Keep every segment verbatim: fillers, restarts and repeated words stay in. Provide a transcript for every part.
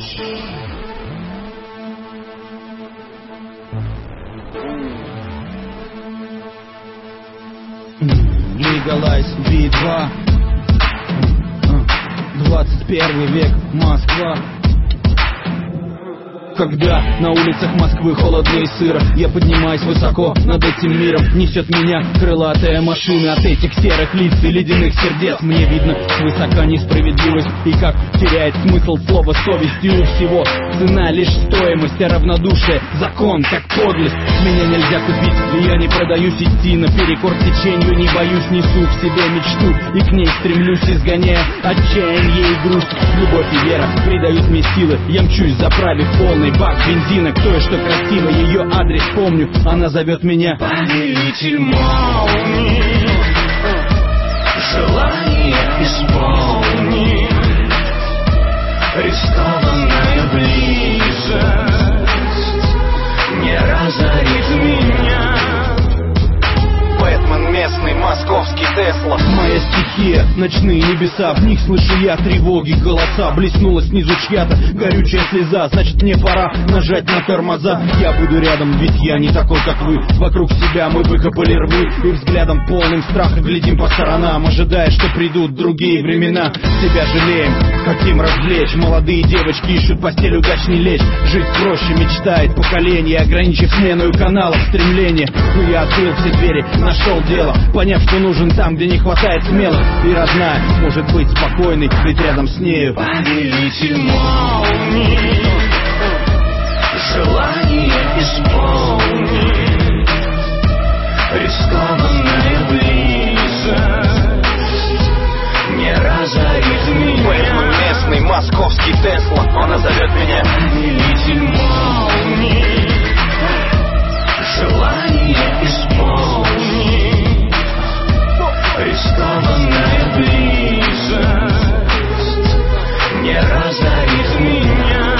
Legalize би два. Двадцать первый век, Москва. Когда на улицах Москвы холодно и сыро, я поднимаюсь высоко над этим миром. Несет меня крылатая машина от этих серых лиц и ледяных сердец. Мне видно свысока несправедливость и как теряет смысл слово совесть. И у всего цена лишь стоимость, а равнодушие закон, как подлость. Меня нельзя купить, и я не продаюсь идти наперекор течению. Не боюсь, несу в себе мечту и к ней стремлюсь, изгоняя отчаяние и грусть. Любовь и вера придают мне силы, я мчусь, заправив полный бак бензина. К той, что красиво, ее адрес помню. Она зовет меня повелитель молний. Желание исполни. Рискованная близость не разорит меня. Бэтмен местный, московский Тесла. Моя стихия, ночные небеса, в них слышу я тревоги, голоса. Блеснула снизу чья-то горючая слеза, значит мне пора нажать на тормоза. Я буду рядом, ведь я не такой, как вы. Вокруг себя мы выкопали рвы и взглядом полным страха глядим по сторонам, ожидая, что придут другие времена. Себя жалеем, хотим развлечь. Молодые девочки ищут постель, удачней лечь. Жить проще мечтает поколение, ограничив смену каналов стремления. Но я открыл все двери, нашел дело, поняв, что нужен там, где не хватает смелых. И родная может быть спокойной, ведь рядом с нею повелитель молний. Желание исполни. Рискованная близость не разорит меня. Бэтмен местный, московский Тесла. Она зовет меня повелитель молний. Желание исполни. Рискованная близость не разорит меня.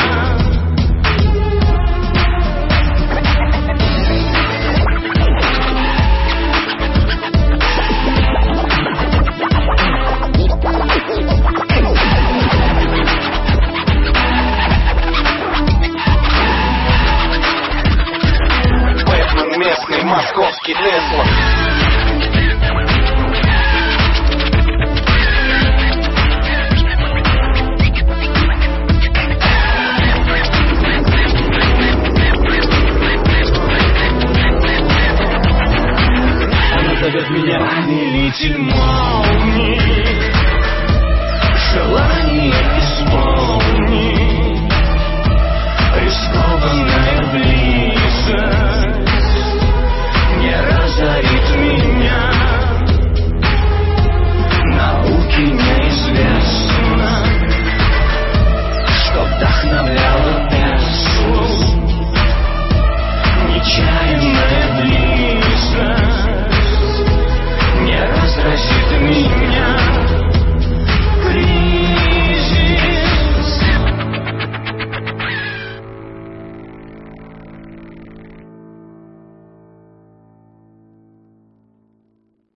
Бэтмен местный, московский Тесла. Зовет меня повелитель молний.